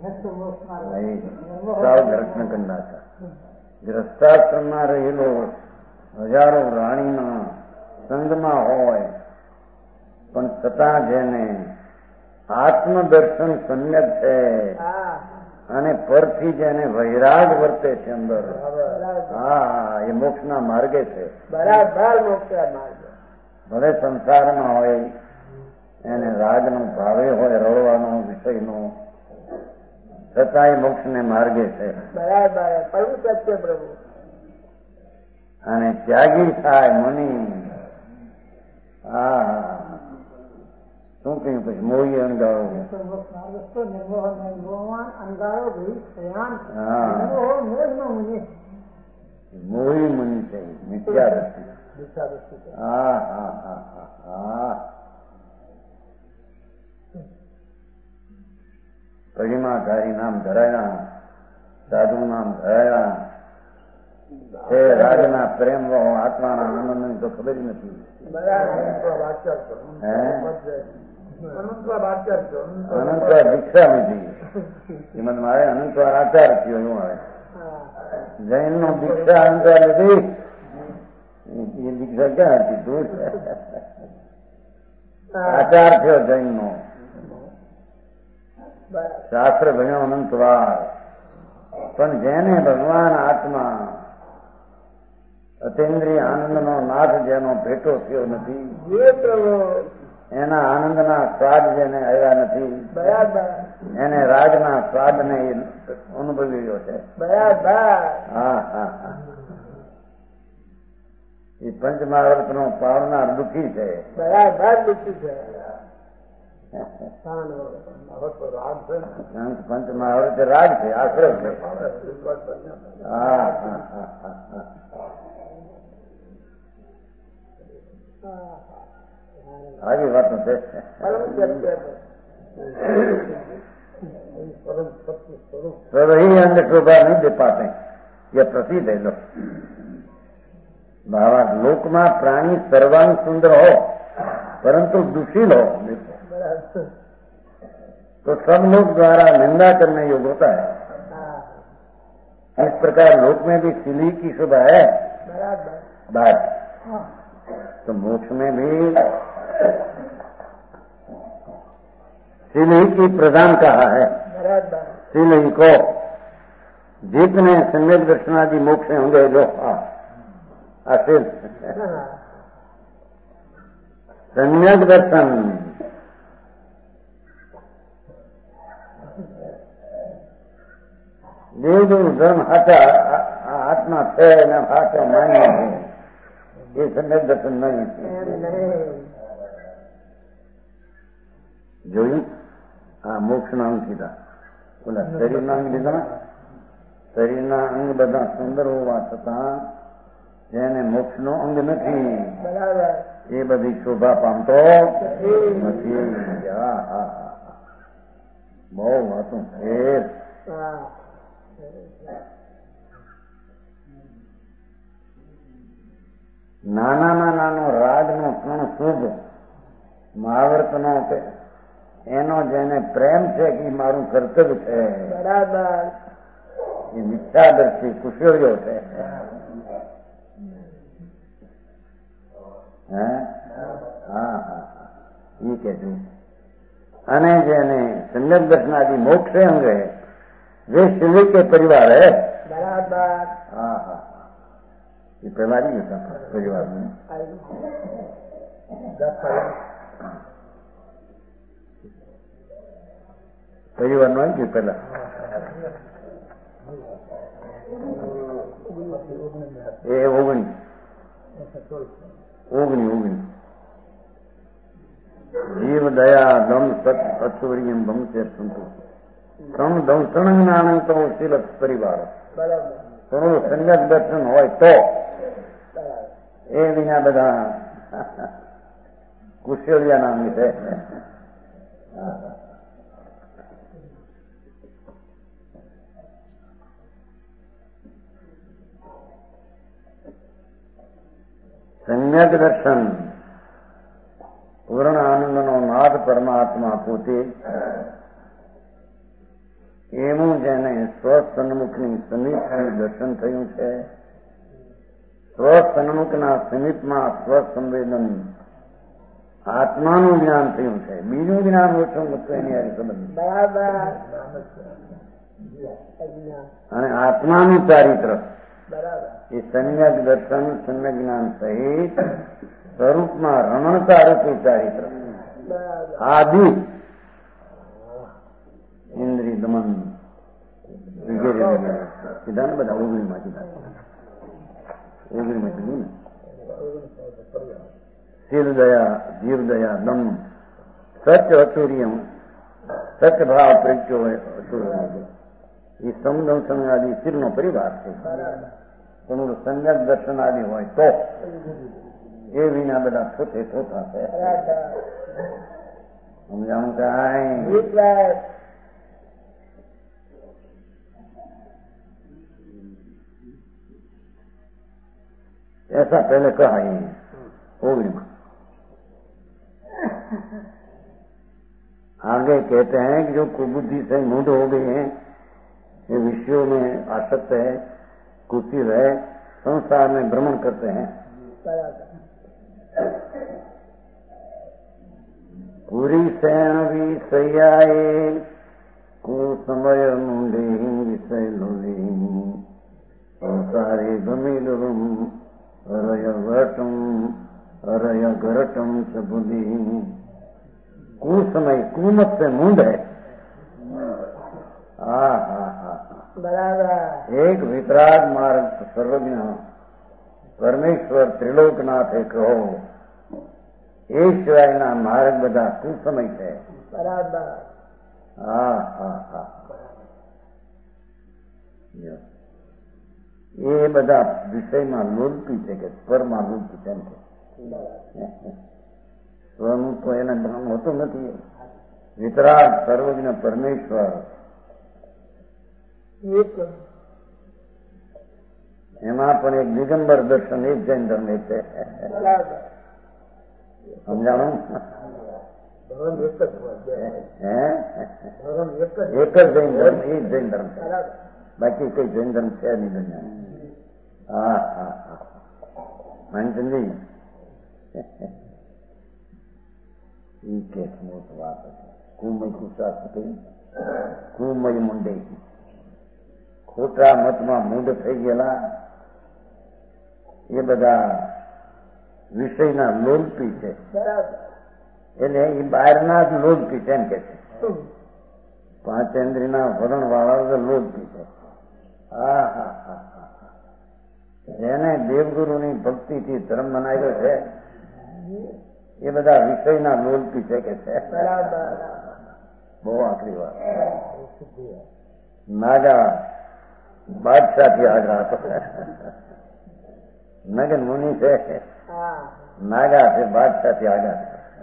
B: સાવ રત્ન કંડા છે. ગ્રસ્તાશ્રમમાં રહેલો હજારો રાણીના સંગમાં હોય પણ છતાં જેને આત્મદર્શન સમ્યક છે અને પરથી જેને વૈરાગ વર્તે છે અંદર, હા એ મોક્ષના માર્ગે છે.
C: બરાબર. મોક્ષના માર્ગે.
B: ભલે સંસારમાં હોય એને રાગનો ભાવે હોય, રળવાનો વિષયનો, છતાં એ મોક્ષને માર્ગે છે.
C: બરાબર. પ્રભુ સત્ય પ્રભુ.
B: અને ત્યાગી થાય મની. હા શું કહ્યું પછી મોહી અણગાળો. મોહી મુનિ છે. મિથ્યા દ્રષ્ટિ. હા હા હા હા હા. કડીમાધારી નામ ધરાયા, સાધુ નામ ધરાયા છે. રાજના પ્રેમ આત્માના આનંદની તો ખબર નથી. અનંતવાર દીક્ષા લીધી. એમાં મારે અનંતવાર આચાર થયો એવું આવે. જૈન નો દીક્ષા અનંતવાર લીધી. એ દીક્ષા ક્યાં હતી? દૂર આચાર થયો જૈન નો. શાસ્ત્ર ભણ્યો અનંતવાર. પણ જેને ભગવાન આત્મા અતિન્દ્રિય આનંદનો નાથ જેનો ભેટો થયો નથી, એના આનંદના સ્વાદ જેને આવ્યા નથી,
C: બરાબર.
B: એને રાજના સ્વાદને અનુભવ્યો છે.
C: બરાબર.
B: હા હા હા. એ પંચમહાવર્તનો પાવનાર દુઃખી છે.
C: બરાબર. દુઃખી છે.
B: પંચમહાવર્ત રાગ છે, આશ્રય છે. હા હા હા હા હા. આવી વાતો છે. वही अंग शोभा नहीं दे पाते, यह प्रसिद्ध है लोग. भावार्थ लोकમાં प्राणी सर्वांग सुंदर हो परंतु दुशील हो तो सब लोग द्वारा निंदा करने योग्य होता है. इस प्रकार लोक में भी सिली की शोभा है बात, तो मोक्ष में भी सिली की प्रधान कहा है. सिली को जितने सम्यक दर्शनादि मोक्ष होंगे जो असिल सम्यक दर्शन દેવ ધર્મ હાથા હાથમાં છે અને હાથે માન્ય છે એ સમ્યક દર્શન નહીં છે. જોયું? આ મોક્ષના અંગ કીધા. ઓલા શરીરના અંગ લીધા. શરીરના અંગ બધા સુંદર હોવા છતાં જેને મોક્ષનો અંગ નથી એ બધી શોભા પામતો નથી. બહુ વાતું ફેર. નાનામાં નાનો રાગનો કણ શુભ મહાવર્તનો એનો જેને પ્રેમ છે કે મારું કર્તવ્ય છે, બરાબર, એ મિથ્યાદર્શી કુશળીઓ છે. એ કે છે. અને જેને સંયમ દર્શનાદि મોક્ષ અંગ है वे शिव के परिवार है. बराबर. हाँ हाँ ये पहला नहीं होता परिवार में. परिवार નો કે પહેલા એ ઓગણી જીવ દયા દમ સત અચુર્યમ ભમશે સંતુ સમ દંસણ જ્ઞાન તો શીલક પરિવાર. થોડું સંગત દર્શન હોય તો એ વિના બધા કુશળિયા નામની છે. સમ્યક દર્શન પૂર્ણ આનંદનો નાદ પરમાત્મા પોતે એવું જેને સ્વસન્મુખની સમીપથી દર્શન થયું છે. સ્વસન્મુખના સમીપમાં સ્વસંવેદન આત્માનું જ્ઞાન થયું છે. બીજું જ્ઞાન ઓછું મોટું એની આ સંબંધ. બરાબર. અને આત્માનું ચારિત્ર એ સમ્યક દર્શન સમ્યક જ્ઞાન સહિત સ્વરૂપમાં રમણતા રૂપી ચારિત્ર આદિ ઇન્દ્રિય દમન વગેરે કીધા ને બધા ઓગણીમાં કીધા. ઓગણીમાં કીધું ને શીલ દયા જીવ દયા દમ સત્ય અચુર્યમ સત્ય ભાવ પ્રત્યો અચુર્ય એ સમદંશન આદિ શીલનો પરિવાર છે. પણ સંગત દર્શન આદિ હોય તો એ વિના બધા પોતે પોતા છે. સમજાણું કાંઈ ऐसा पहले कहा ही ओगरी में. आगे कहते हैं कि जो कुबुद्धि से मूढ़ हो गए हैं, ये विषयों में आसक्त है, कुचित है, संसार में भ्रमण करते हैं. पूरी सैन भी सैयाए को समय मुंडे विषय लोले संसारे गमील रूम अरय गरटम सबुदी. कुसमय कुमत से मूंड है. बराबर. एक वितराग मार्ग सर्वज्ञ परमेश्वर त्रिलोकनाथ एक हो એ સિવાયના માર્ગ બધા કુસમય છે. બરાબર. એ બધા વિષયમાં લોલપી છે કે સ્વરમાં લોલપી તેમ છે. સ્વનું તો એને જ્ઞાન હોતું નથી. વિતરાગ સર્વજ્ઞ પરમેશ્વર એમાં પણ એક દિગંબર દર્શન એક જૈન ધર્મ છે. સમજાણું? એક જ જૈન ધર્મ એ જૈન ધર્મ છે. બાકી કઈ જૈન ધર્મ છે નહીં દુનિયા. માનચંદી એ કે મોટ વાત છે. કુમય કુશા કુમય મુંડે ખોટા મતમાં મૂંડ થઈ ગયેલા એ બધા વિષયના લોલપી છે. એટલે એ બહારના જ લોલપી છે એમ કે છે. પાંચેન્દ્રિયના વરણ વાળા લોલપી છે. જેને દેવગુરુની ભક્તિથી ધર્મ બનાવ્યો છે એ બધા વિષયના લોલપી છે કે છે.
C: બરાબર.
B: બહુ આખરી વાત. નાગા બાદશાહથી આગળ હતો. નગન મુનિ છે, નાગા છે, બાદશાહથી આગળ.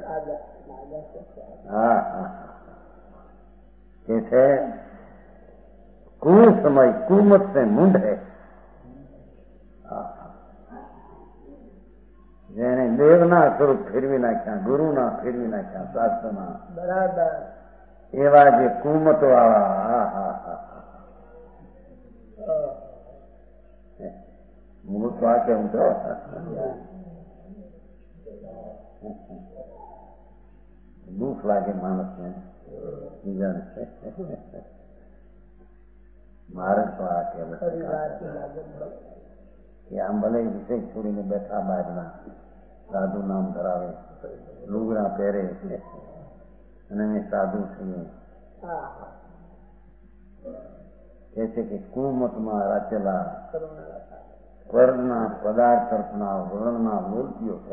B: હા હા કે છે કુલ સમય કુમત સે મુંડ હૈ. જેને દેવના સ્વરૂપ ફેરવી નાખ્યા, ગુરુના ફેરવી નાખ્યા, શાસ્ત્રના
C: બરાબર.
B: એવા જે કુમતો આવા મૂળ તો આ કેવું છો. દુઃખ લાગે માણસને બીજાને. મારે તો આ કેવું કે આમ ભલે વિષય છોડીને બેઠા બહારના સાધુ નામ ધરાવે, લુગડા પહેરે અને અમે સાધુ છીએ. કે છે કે કુમતમાં રચેલા પરના પદાર્થ અર્થના વર્ણના મૂર્તિઓ છે.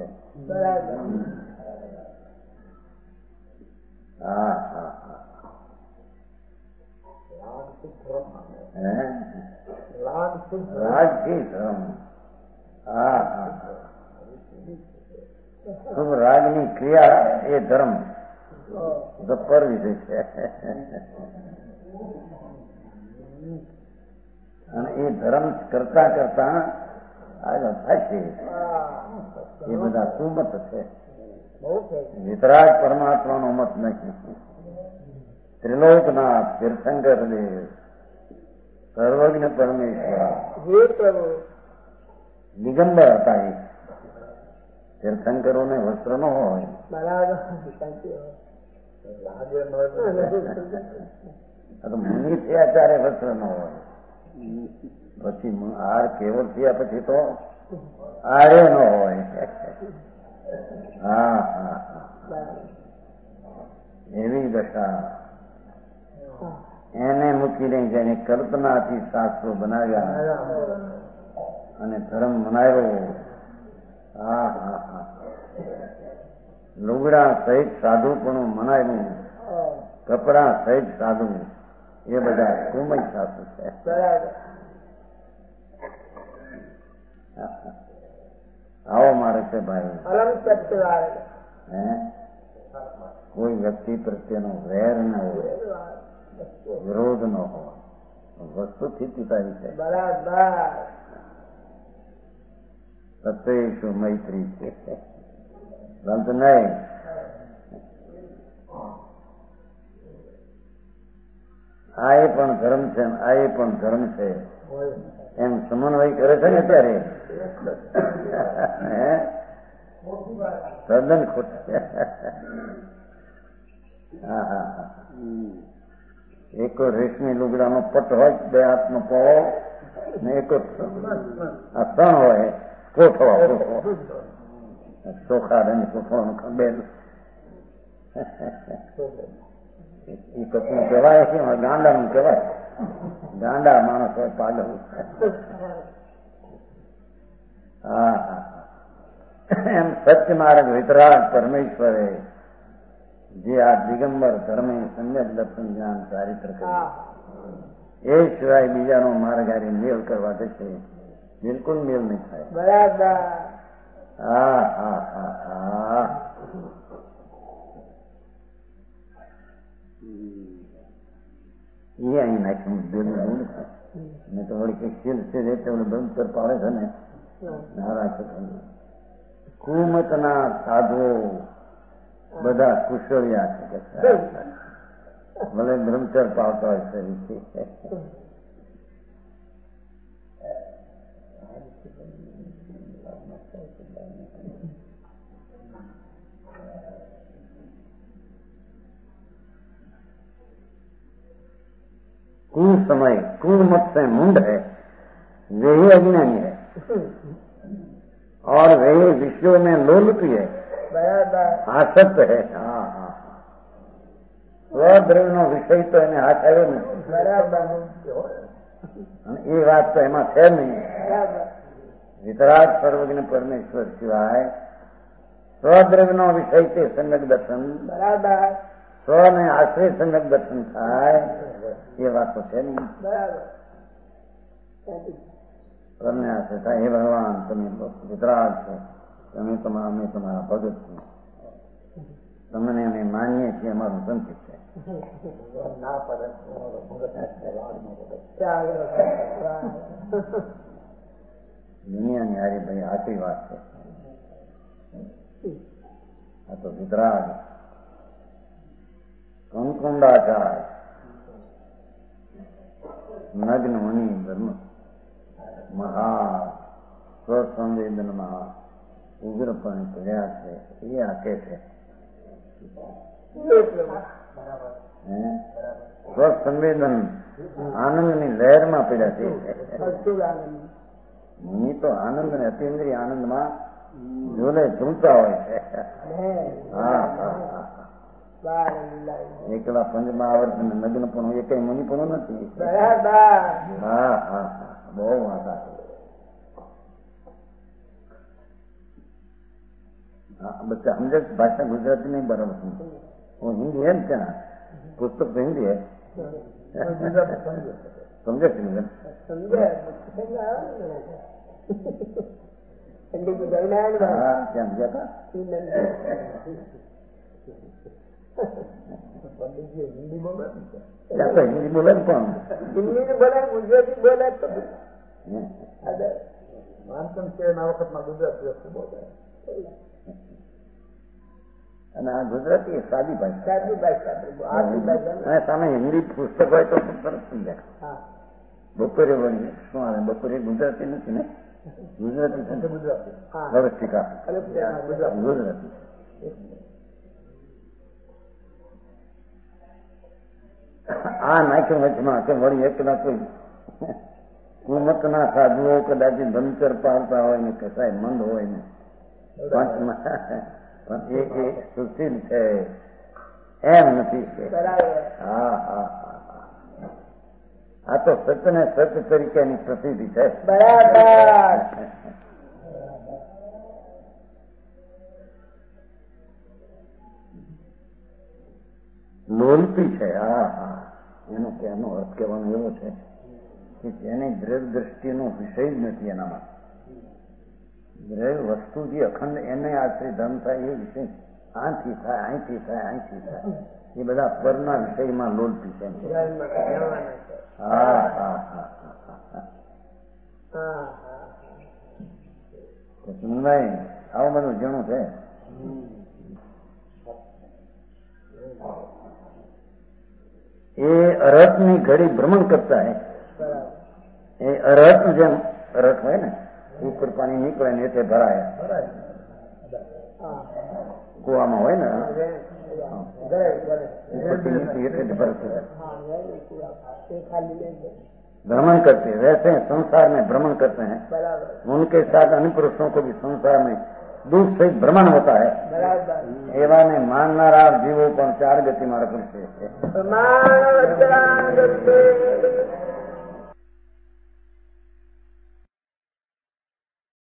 B: હા હા હા. રાજથી ધર્મ. હા હા. ખૂબ રાગની ક્રિયા એ ધર્મ પર વિષય છે. અને એ ધર્મ કરતા કરતા આગળ થશે. એ બધા સુમત છે. વિતરાગ પરમાત્માનો મત નથી. ત્રિલોકનાથ તીર્થંકર દેવ સર્વજ્ઞ પરમેશ્વર દિગંબર હતા. એ તીર્થંકરોને વસ્ત્ર ન હોય. મુનિ થયા ત્યારે વસ્ત્ર ન હોય. પછી હાર કેવળ થયા પછી તો આરે ન હોય. હા હા હા. એવી દશા. એને મૂકીને જેને કલ્પનાથી શાસ્ત્રો બનાવ્યા અને ધર્મ બનાવ્યો. હા હા હા. લુગડા સહિત સાધુપણું મનાવ્યું, કપડા સહિત સાધુ, એ બધા કુમય સાધુ છે. આવો મારે છે ભાઈ. હે કોઈ વ્યક્તિ પ્રત્યેનો વેર ન હોય, વિરોધ ન હોય, વસ્તુ સ્થિતિશાળી છે. સત્યેશુ મૈત્રી છે. ગ્રંથ નહીં. આ એ પણ ધર્મ છે, આ એ પણ ધર્મ છે એમ સમન્વય કરે છે ને ત્યારે તદ્દન ખોટું. હા હા હા. એક રેશમી લુગડાનો પટ હોય, બે હાથનો પવો ને એક આ ત્રણ હોય, કોઠવા ચોખા રંગ કોઠવાનું ખંભેલ. એ કપડું કહેવાય છે, ગાંડાનું કહેવાય. ગાંડા માણસ હોય, પાગલ. હા હા. એમ સત્ય માર્ગ વિતરાગ પરમેશ્વરે જે આ દિગંબર ધર્મે સમ્યક દર્શન જ્ઞાન ચારિત્ર કર્યું, એ સિવાય બીજાનો માર્ગ હારી મેલ કરવા જશે બિલકુલ મેલ નહીં થાય.
C: બરાબર.
B: હા હા હા હા. એ અહીં નાખ્યું બેનું દૂર છે ને તો વળી કઈ શીલ છે એટલે બંધ પર પાડે છે ને નારા છે. કુમતના સાધુઓ બધા કુશળિયા છે. ભલે બ્રહ્મચર પાવતા હોય છે. कुल समय कुल मत से मुंड है, वे ही अज्ञानी है और वे विश्व में लोलुपी है, आसक्त है. हाँ हाँ. સ્વદ્રવ્ય નો વિષય તો એને હાથ આવ્યો નથી. એ વાત તો એમાં છે નહીં. વિતરાગ સર્વજ્ઞ પરમેશ્વર સિવાય સ્વદ્રવ્યનો વિષય તે સમ્યક દર્શન,
C: બરાબર
B: સ્વને આશ્રય સમ્યક દર્શન થાય એ વાત તો છે નહીં.
C: બરાબર
B: સ્વને આશ્રય થાય. હે ભગવાન, તમે વિતરાગ છો, અમે તમારા ભગત છીએ, તમને અમે માનીએ છીએ, અમારું સંચિત છે. દુનિયાની હારી ભાઈ આખરી વાત છે. આ તો વિતરાગ કંકુંડાચાર નગ્ન મુનિ બ્રહ્મ મહા સ્વસંવેદનમાં ઉગ્રપણે પડ્યા છે. એ આકે છે સ્વસંવેદન આનંદની લહેરમાં પડ્યા છે. મુનિ તો આનંદ ને અતિન્દ્રિય આનંદમાં ઝૂલે ઝૂલતા હોય છે. હા હા હા, એકલા પંચમાં આવર્ત નગ્ન પણ એ કઈ મુનિ પણ નથી. હા હા હા, બહુ વાતા છે. બચ્ચા સમજે ભાષા ગુજરાતી નહીં બરાબર હું હિન્દી है क्या पुस्तक तो हिंदी है समझे कि नहीं क्या समझा था हिंदी बोला हिंदी बोला कौन
C: हिंदी बोला गुजराती बोला तो
B: માનસમ છે આ વખતમાં ગુજરાતી વસ્તુ બોલે અને આ ગુજરાતી સાદી ભાષા સામે હિન્દી પુસ્તક હોય તો સરસ સમજાય. બપોરે વળી શું આવે બપોરે ગુજરાતી નથી ને ગુજરાતી ગુજરાતી ગુજરાતી આ નાખ્યું વચમાં કે વળી એકલા કોઈ કુમત ના સાધુઓ કદાચ ભંચર પાડતા હોય ને કસાય મંદ હોય ને પણ એ સુશીલ છે એમ નથી. હા હા આ તો સત્ય ને સત્ય તરીકેની પ્રસિદ્ધિ છે.
C: બરાબર
B: લોલપી છે. હા હા, એનો અર્થ કહેવાનો એવો છે કે જેને દ્રવ્ય દ્રષ્ટિનો વિષય જ નથી એનામાં. દ્રવ્ય વસ્તુ જે અખંડ એને આશ્રિત ધર્મ થાય એ વિષય આથી થાય અહીંથી થાય અહીંથી થાય એ બધા પરના વિષયમાં લોલપી છે. હા હા હા સુનભાઈ આવું બધું જણું છે. એ અરહતની ઘડી ભ્રમણ કરતા હે. એ અરહત જેમ અરહત હોય ને ઉપર પાણી નીકળે ને એટલે ભરાય કુવામાં હોય ને भ्रमण करते वैसे संसार में भ्रमण करते हैं. उनके साथ अन्य पुरुषों को भी संसार में दुख से भ्रमण होता है. एवा ने माननारा जीवो પણ ચાર ગતિમાં રખડશે.